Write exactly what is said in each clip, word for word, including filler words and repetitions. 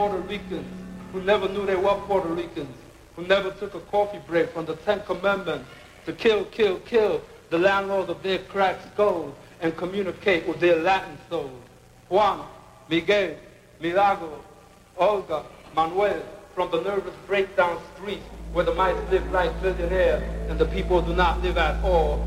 Puerto Ricans who never knew they were Puerto Ricans, who never took a coffee break from the Ten Commandments to kill, kill, kill the landlords of their cracked skulls and communicate with their Latin souls. Juan, Miguel, Milagro, Olga, Manuel, from the nervous breakdown streets where the mice live like billionaires and the people do not live at all.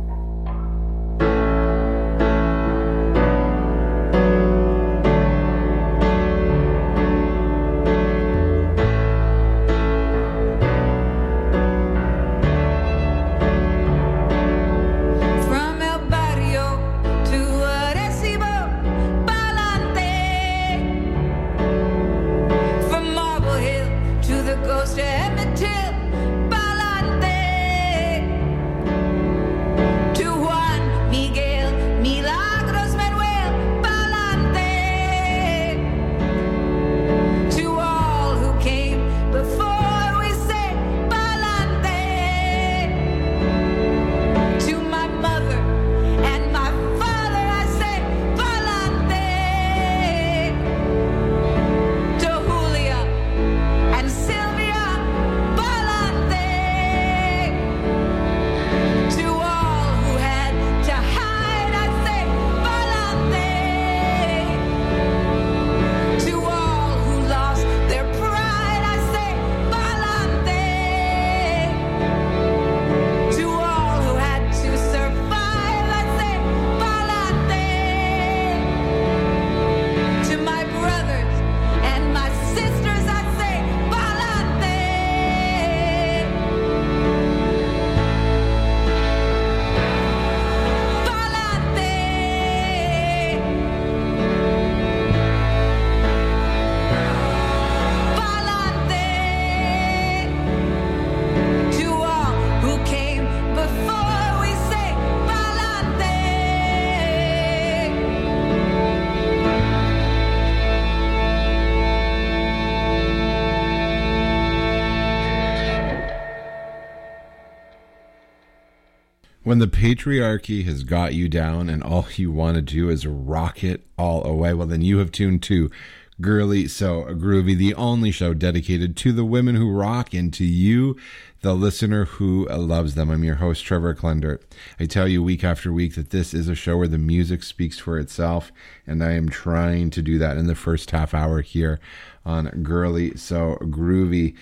When the patriarchy has got you down and all you want to do is rock it all away, well, then you have tuned to Girly So Groovy, the only show dedicated to the women who rock and to you, the listener who loves them. I'm your host, Trevor Klendert. I tell you week after week that this is a show where the music speaks for itself, and I am trying to do that in the first half hour here on Girly So Groovy.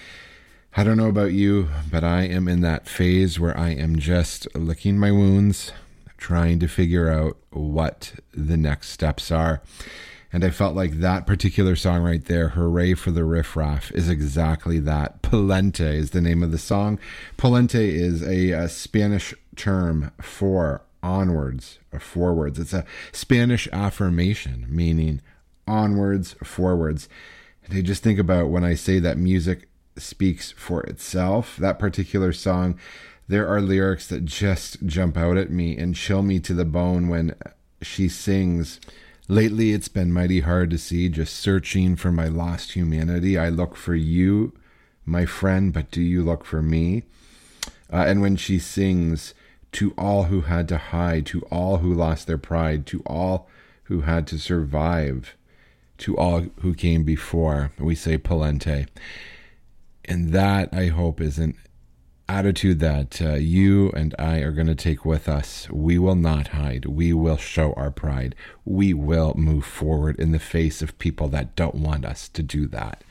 I don't know about you, but I am in that phase where I am just licking my wounds, trying to figure out what the next steps are. And I felt like that particular song right there, Hooray for the Riff Raff, is exactly that. Polente is the name of the song. Polente is a, a Spanish term for onwards or forwards. It's a Spanish affirmation, meaning onwards, forwards. And I just think about when I say that music speaks for itself, that particular song, there are lyrics that just jump out at me and chill me to the bone when she sings, "Lately it's been mighty hard to see, just searching for my lost humanity. I look for you, my friend, but do you look for me?" Uh, and when she sings, "To all who had to hide, to all who lost their pride, to all who had to survive, to all who came before," we say Polente. And that, I hope, is an attitude that uh, you and I are going to take with us. We will not hide. We will show our pride. We will move forward in the face of people that don't want us to do that.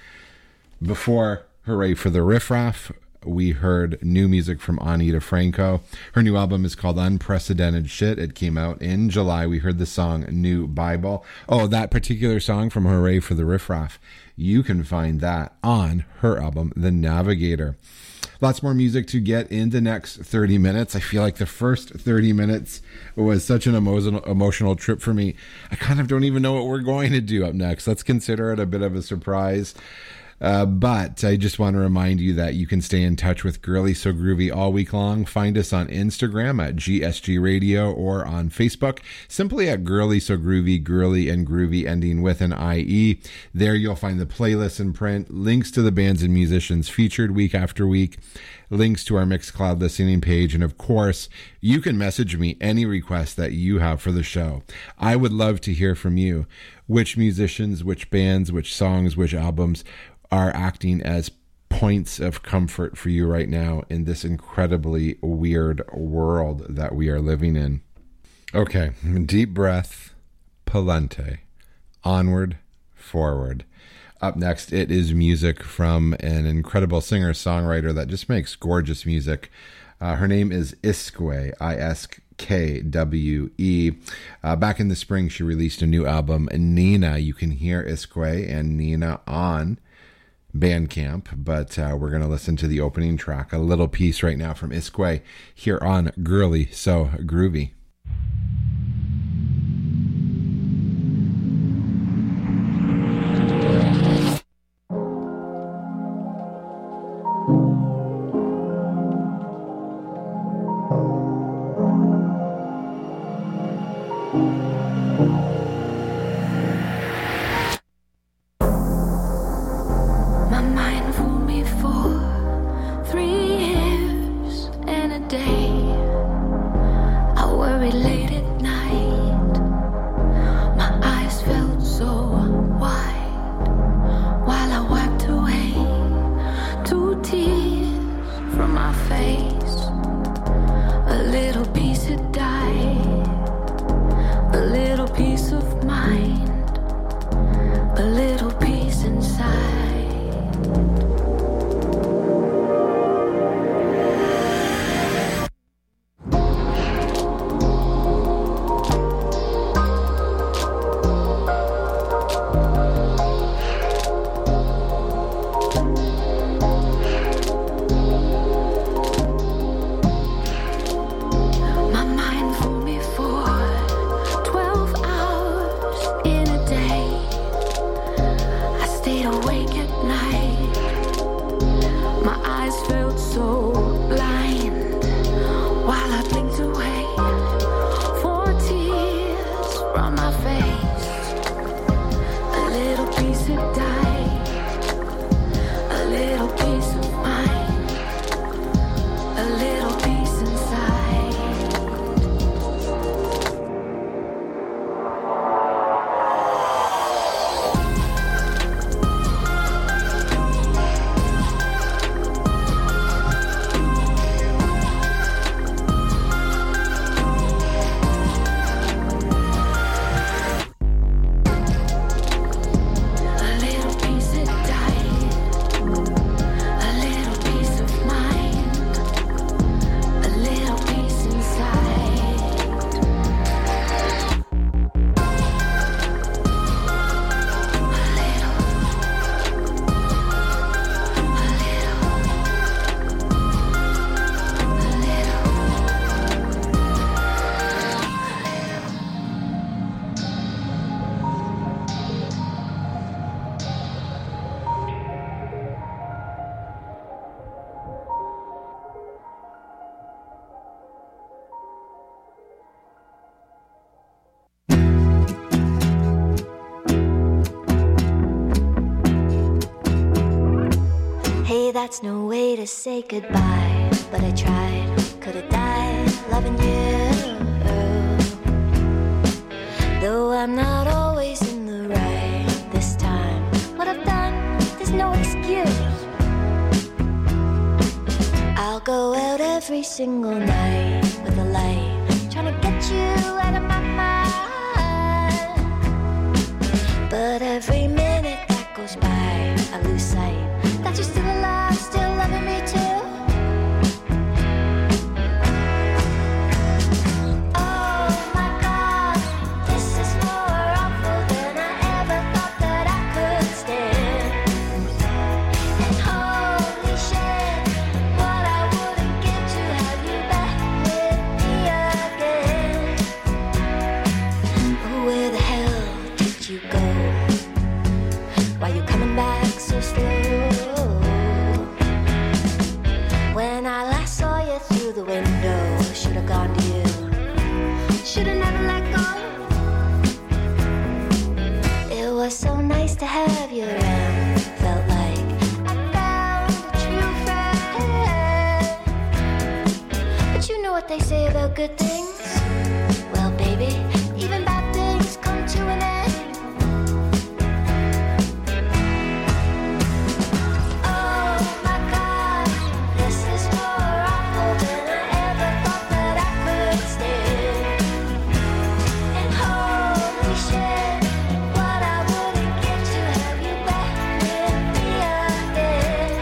Before Hooray for the Riff Raff, we heard new music from Anita Franco. Her new album is called Unprecedented Shit. It came out in July. We heard the song New Bible. Oh, that particular song from Hooray for the Riff Raff, you can find that on her album, The Navigator. Lots more music to get in the next thirty minutes. I feel like the first thirty minutes was such an emotional emotional trip for me. I kind of don't even know what we're going to do up next. Let's consider it a bit of a surprise. Uh, but I just want to remind you that you can stay in touch with Girly So Groovy all week long. Find us on Instagram at G S G Radio or on Facebook, simply at Girly So Groovy, Girly and Groovy ending with an I E. There you'll find the playlist in print, links to the bands and musicians featured week after week, links to our Mixcloud listening page, and of course, you can message me any request that you have for the show. I would love to hear from you. Which musicians, which bands, which songs, which albums are acting as points of comfort for you right now in this incredibly weird world that we are living in. Okay, deep breath, Palente, onward, forward. Up next, it is music from an incredible singer-songwriter that just makes gorgeous music. Uh, her name is Iskwe, I S K W E. Uh, back in the spring, she released a new album, Nina. You can hear Iskwe and Nina on Bandcamp, but uh, we're going to listen to the opening track, a little piece right now from Iskwe here on Girly So Groovy. That's no way to say goodbye, but I tried, could have died loving you. Though I'm not always in the right this time, what I've done, there's no excuse. I'll go out every single night with a light, trying to get you out of my mind. But every minute that goes by, I lose sight that you're still alive, still loving me too. Oh my God, this is more awful than I ever thought that I could stand. And holy shit, what I wouldn't give to have you back with me again. Oh, where the hell did you go? right through the window. Should have gone to you. Should have never let go. It was so nice to have you around. Felt like I found a true friend. But you know what they say about good things. Well, baby, even bad things come to an end. Oh my God, this is more awful than I ever thought that I could stand. And holy shit, what I wouldn't give to have you back with me again.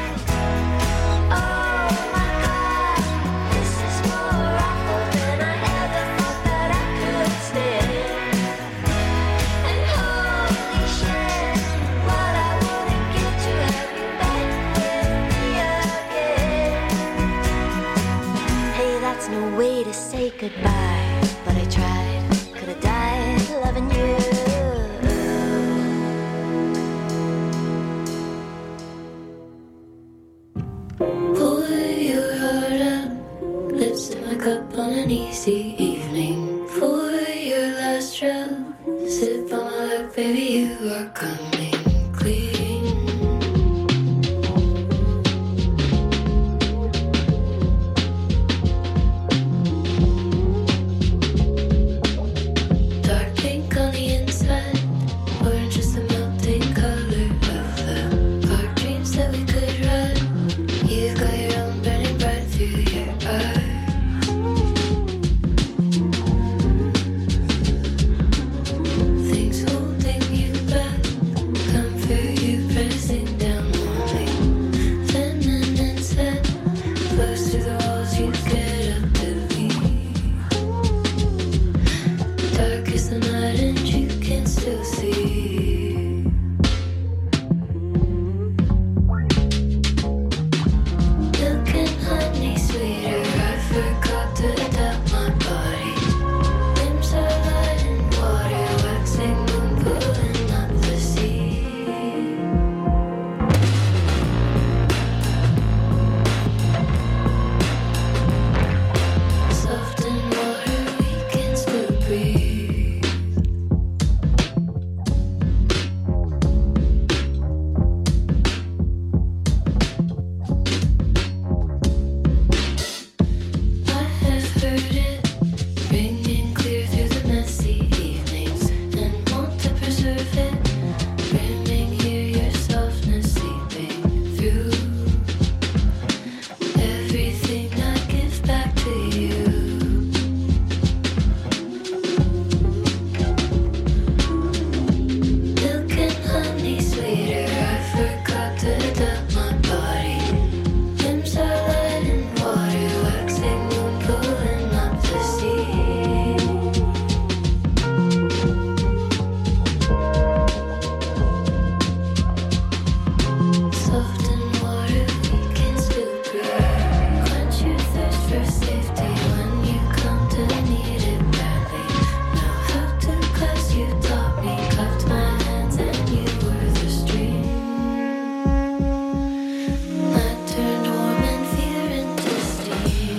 Oh my God, this is more awful than I ever thought that I could stand. And holy shit, what I wouldn't give to have you back with me again. Hey, that's no way to say goodbye, but I tried. Could have died loving you. Pour your heart out, lips in my cup on an easy evening. For your last drop, sip on my lip, baby, you are coming clean. Dark pink on the inside, orange is the melting color of the our dreams that we could run. You've got your own burning bright through your eyes. Things holding you back, come for you, pressing down on me. Feminine instead, close to the walls, you get up to me. Dark is the night and you can still see. Milk and honey sweeter, I forgot to tap my body. Limbs are light and water, waxing moon pulling up the sea. Soft and water, we can still breathe. I have heard it ringing clear through the messy evenings and want to preserve it. Brimming, hear your softness seeping through everything I give back to you. Milk and honey sweeter, I forgot to adapt my body. Limbs are light and water, waxing moon pulling up the sea. Soft and water, we can still breathe. Quench your thirst for safety when you come to need it badly. Know how to cause you taught me, cupped my hands and you were the stream. I turned warm and fear into steam.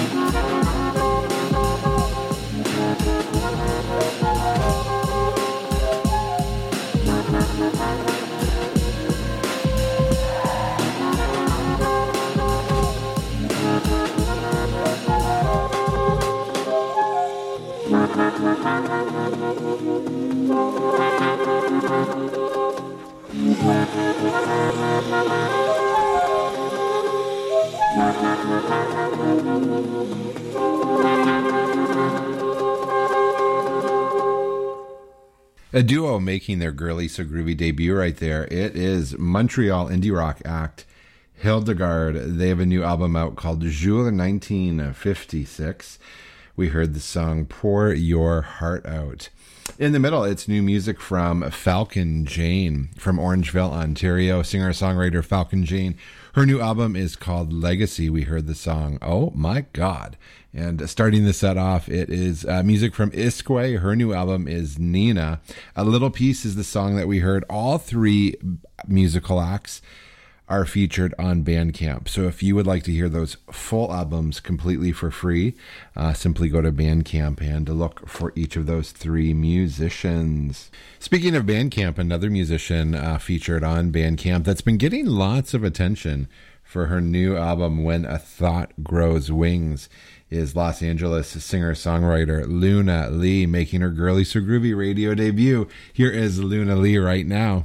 A duo making their Girly So Groovy debut right there. It is Montreal indie rock act Hildegard. They have a new album out called Jour nineteen fifty-six. We heard the song Pour Your Heart Out. In the middle, it's new music from Falcon Jane from Orangeville, Ontario. Singer-songwriter Falcon Jane. Her new album is called Legacy. We heard the song Oh My God. And starting the set off, it is uh, music from Iskway. Her new album is Nina. A Little Piece is the song that we heard. All three musical acts are featured on Bandcamp. So if you would like to hear those full albums completely for free, uh, simply go to Bandcamp and look for each of those three musicians. Speaking of Bandcamp, another musician uh, featured on Bandcamp that's been getting lots of attention for her new album, When a Thought Grows Wings, is Los Angeles singer-songwriter Luna Lee, making her Girly So Groovy radio debut. Here is Luna Lee right now.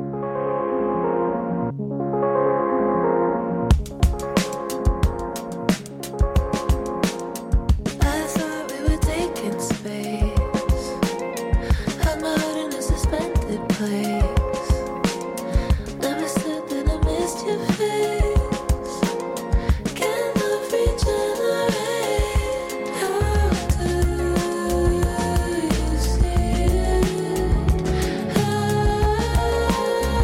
I thought we were taking space. Had my heart in a suspended place. Never said that I missed your face. Can love regenerate? How do you see it? How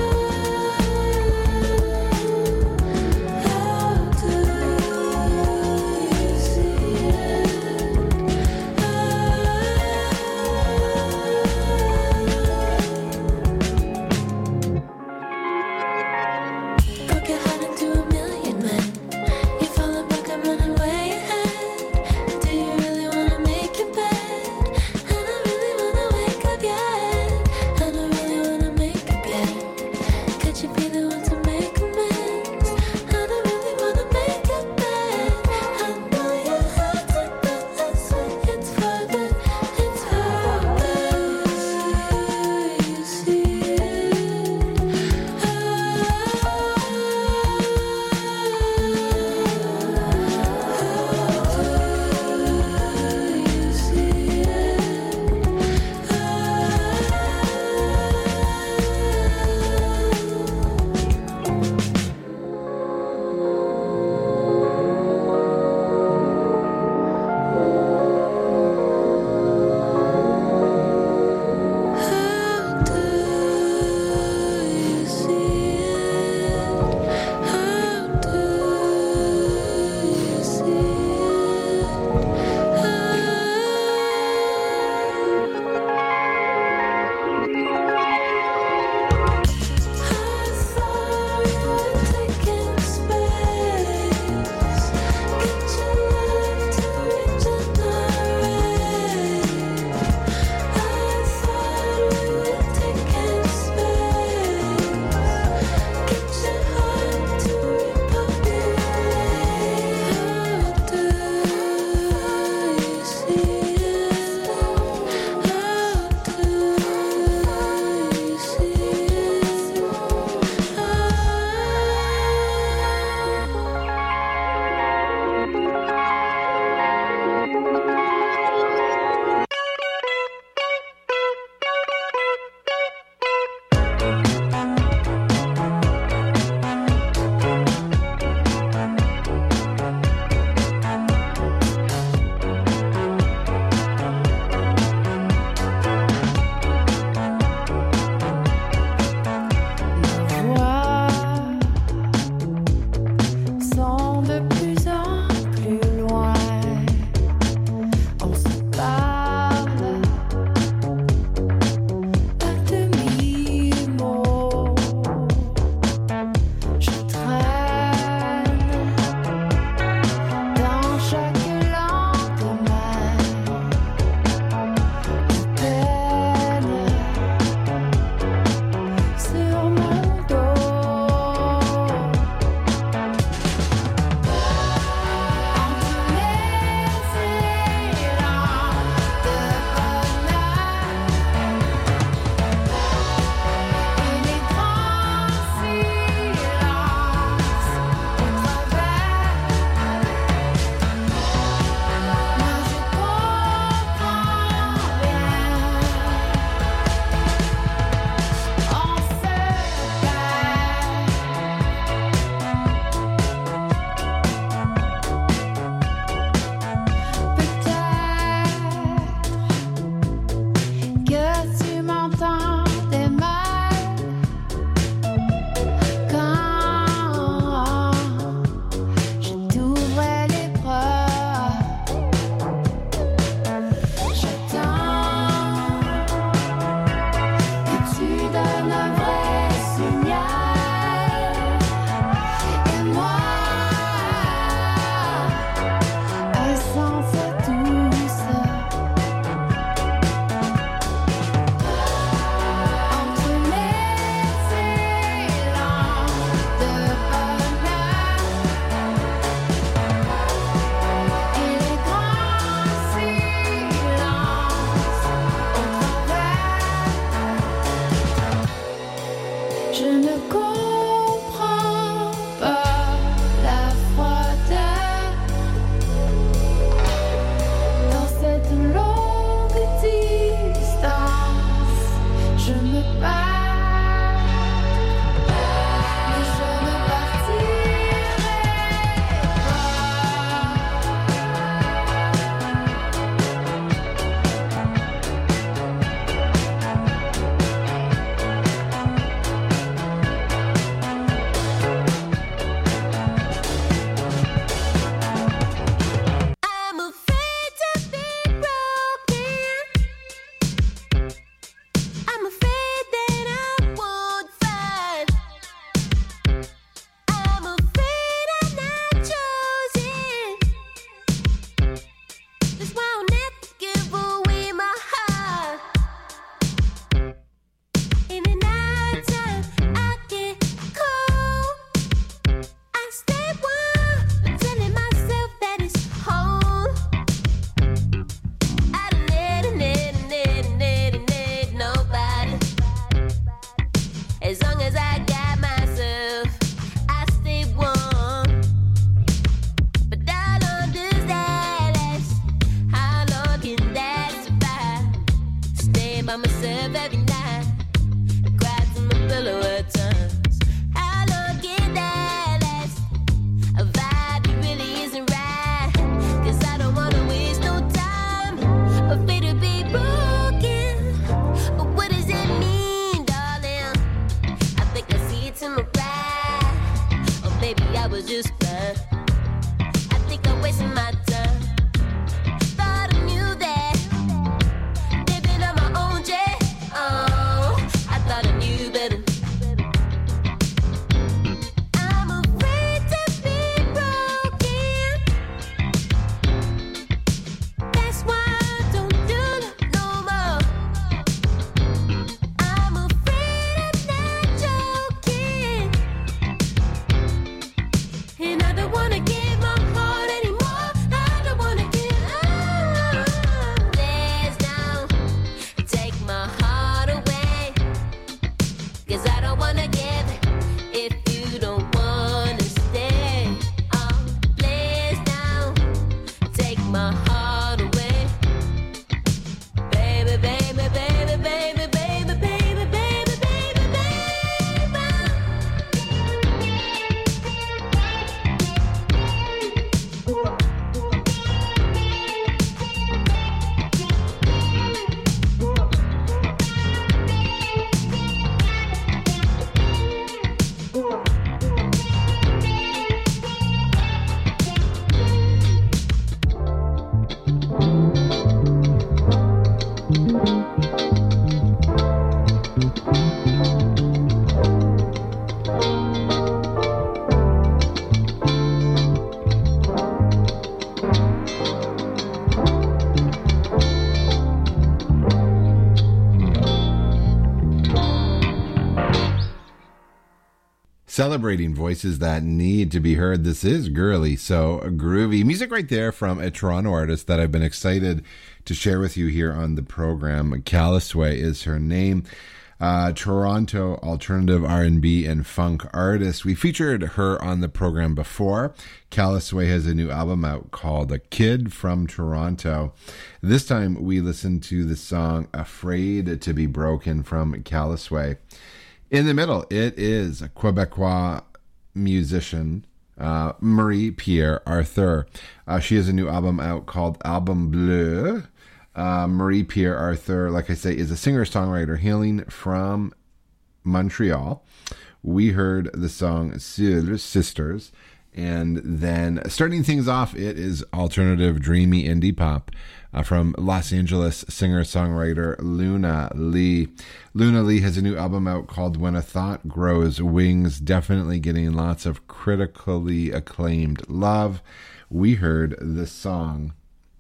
celebrating voices that need to be heard. This is Girly So Groovy. Music right there from a Toronto artist that I've been excited to share with you here on the program. Calisway is her name. Uh, Toronto alternative R and B and funk artist. We featured her on the program before. Calisway has a new album out called A Kid from Toronto. This time we listened to the song Afraid to Be Broken from Calisway. In the middle, it is a Quebecois musician, uh, Marie-Pierre Arthur. Uh, she has a new album out called Album Bleu. Uh, Marie-Pierre Arthur, like I say, is a singer-songwriter hailing from Montreal. We heard the song Sœurs, Sisters. And then starting things off, it is alternative, dreamy indie pop uh, from Los Angeles singer-songwriter Luna Lee. Luna Lee has a new album out called When a Thought Grows Wings, definitely getting lots of critically acclaimed love. We heard the song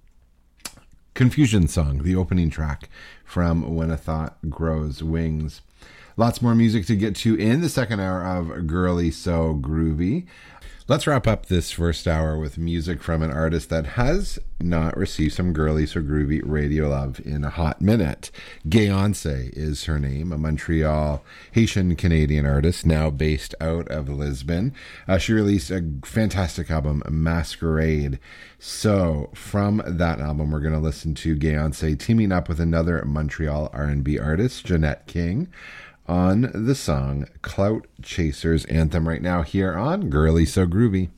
Confusion Song, the opening track from When a Thought Grows Wings. Lots more music to get to in the second hour of Girly So Groovy. Let's wrap up this first hour with music from an artist that has not received some Girly So Groovy radio love in a hot minute. Gayonce is her name, a Montreal Haitian-Canadian artist now based out of Lisbon. Uh, she released a fantastic album, Masquerade. So from that album, we're going to listen to Gayonce teaming up with another Montreal R and B artist, Jeanette King, on the song Clout Chasers Anthem right now here on Girly So Groovy.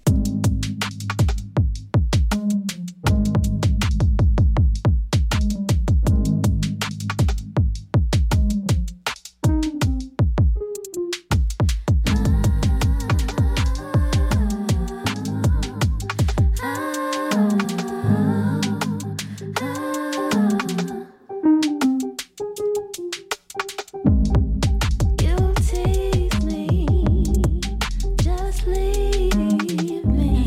You tease me, just leave me.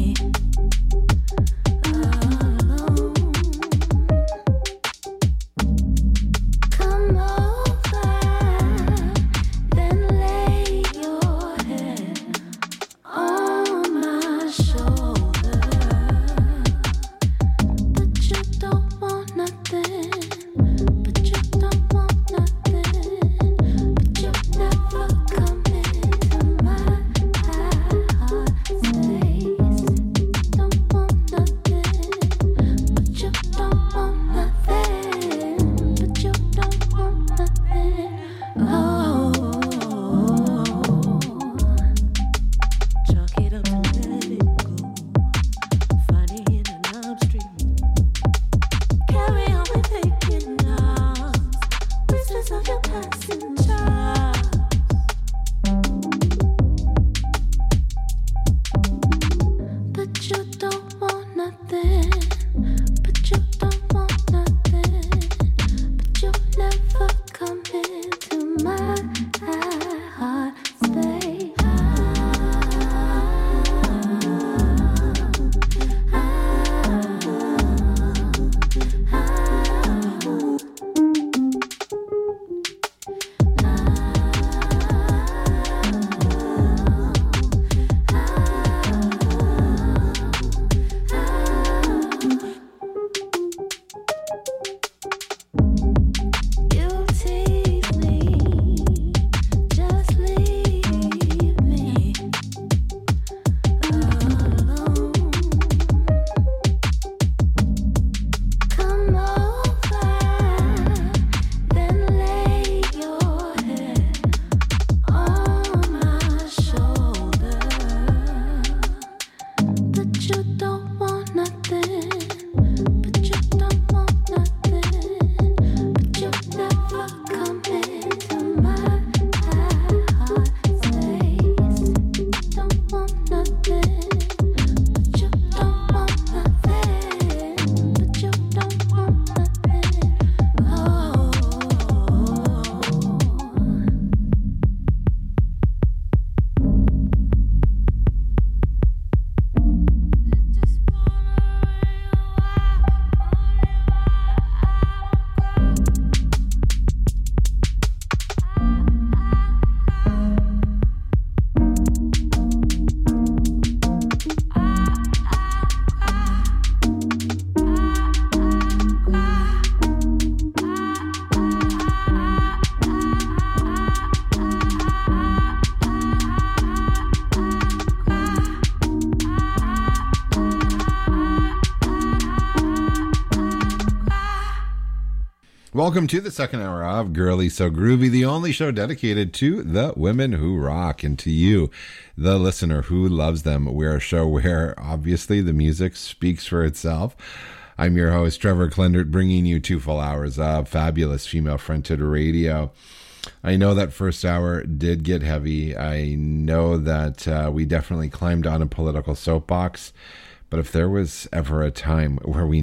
Welcome to the second hour of Girly So Groovy, the only show dedicated to the women who rock and to you, the listener who loves them. We're a show where obviously the music speaks for itself. I'm your host, Trevor Klendert, bringing you two full hours of fabulous female-fronted radio. I know that first hour did get heavy. I know that uh, we definitely climbed on a political soapbox. But if there was ever a time where we